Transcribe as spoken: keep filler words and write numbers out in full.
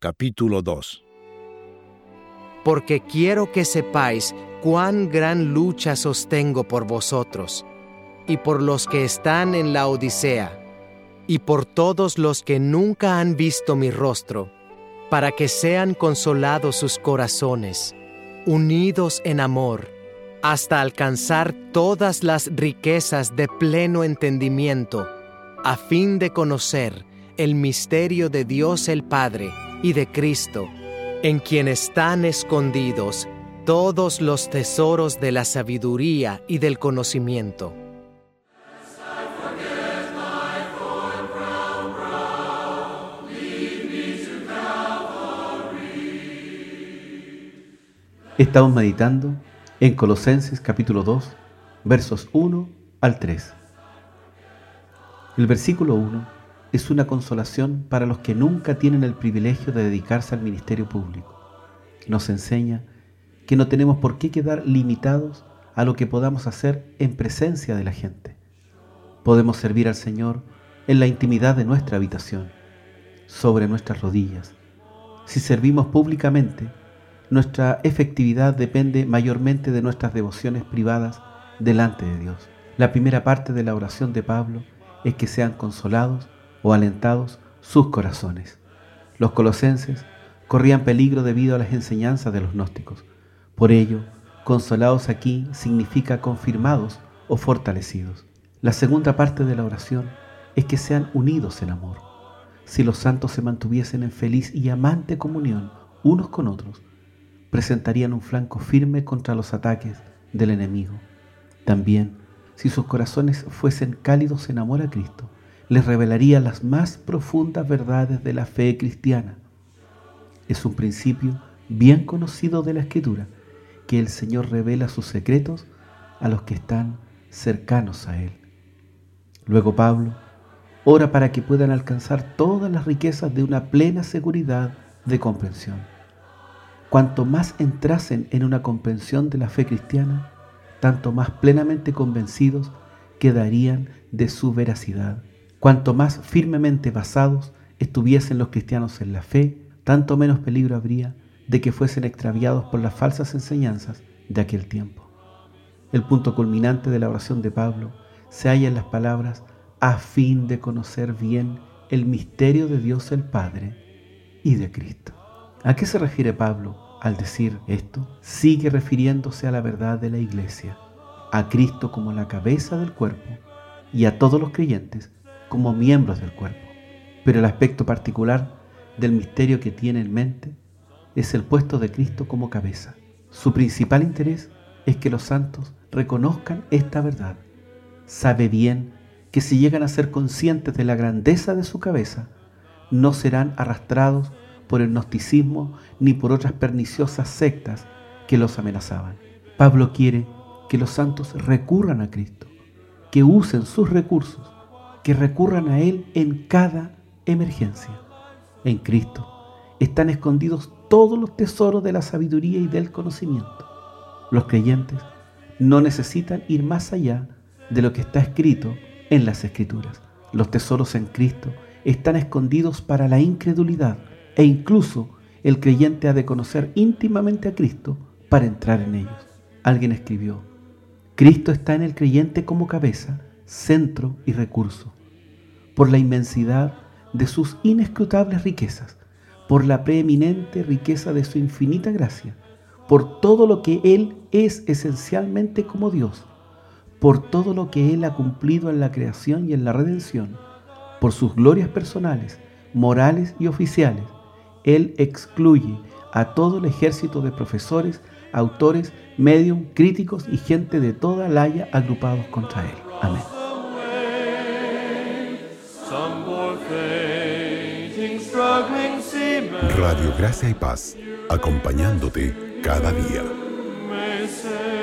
capítulo dos. Porque quiero que sepáis cuán gran lucha sostengo por vosotros, y por los que están en la Odisea, y por todos los que nunca han visto mi rostro, para que sean consolados sus corazones, unidos en amor, hasta alcanzar todas las riquezas de pleno entendimiento, a fin de conocer el misterio de Dios el Padre y de Cristo, en quien están escondidos todos los tesoros de la sabiduría y del conocimiento. Estamos meditando en Colosenses capítulo dos, versos uno al tres. El versículo uno es una consolación para los que nunca tienen el privilegio de dedicarse al ministerio público. Nos enseña que no tenemos por qué quedar limitados a lo que podamos hacer en presencia de la gente. Podemos servir al Señor en la intimidad de nuestra habitación, sobre nuestras rodillas. Si servimos públicamente, nuestra efectividad depende mayormente de nuestras devociones privadas delante de Dios. La primera parte de la oración de Pablo es que sean consolados o alentados sus corazones. Los colosenses corrían peligro debido a las enseñanzas de los gnósticos. Por ello, consolados aquí significa confirmados o fortalecidos. La segunda parte de la oración es que sean unidos en amor. Si los santos se mantuviesen en feliz y amante comunión unos con otros, presentarían un flanco firme contra los ataques del enemigo. También, si sus corazones fuesen cálidos en amor a Cristo, les revelaría las más profundas verdades de la fe cristiana. Es un principio bien conocido de la Escritura, que el Señor revela sus secretos a los que están cercanos a Él. Luego Pablo ora para que puedan alcanzar todas las riquezas de una plena seguridad de comprensión. Cuanto más entrasen en una comprensión de la fe cristiana, tanto más plenamente convencidos quedarían de su veracidad. Cuanto más firmemente basados estuviesen los cristianos en la fe, tanto menos peligro habría de que fuesen extraviados por las falsas enseñanzas de aquel tiempo. El punto culminante de la oración de Pablo se halla en las palabras a fin de conocer bien el misterio de Dios el Padre y de Cristo. ¿A qué se refiere Pablo al decir esto? Sigue refiriéndose a la verdad de la Iglesia, a Cristo como la cabeza del cuerpo y a todos los creyentes como miembros del cuerpo. Pero el aspecto particular del misterio que tiene en mente es el puesto de Cristo como cabeza. Su principal interés es que los santos reconozcan esta verdad. Sabe bien que si llegan a ser conscientes de la grandeza de su cabeza, no serán arrastrados por el gnosticismo ni por otras perniciosas sectas que los amenazaban. Pablo quiere que los santos recurran a Cristo, que usen sus recursos, que recurran a Él en cada emergencia. En Cristo están escondidos todos los tesoros de la sabiduría y del conocimiento. Los creyentes no necesitan ir más allá de lo que está escrito en las Escrituras. Los tesoros en Cristo están escondidos para la incredulidad, e incluso el creyente ha de conocer íntimamente a Cristo para entrar en ellos. Alguien escribió: Cristo está en el creyente como cabeza, centro y recurso, por la inmensidad de sus inescrutables riquezas, por la preeminente riqueza de su infinita gracia, por todo lo que Él es esencialmente como Dios, por todo lo que Él ha cumplido en la creación y en la redención, por sus glorias personales, morales y oficiales. Él excluye a todo el ejército de profesores, autores, médium, críticos y gente de toda laya agrupados contra Él. Amén. Radio Gracia y Paz, acompañándote cada día.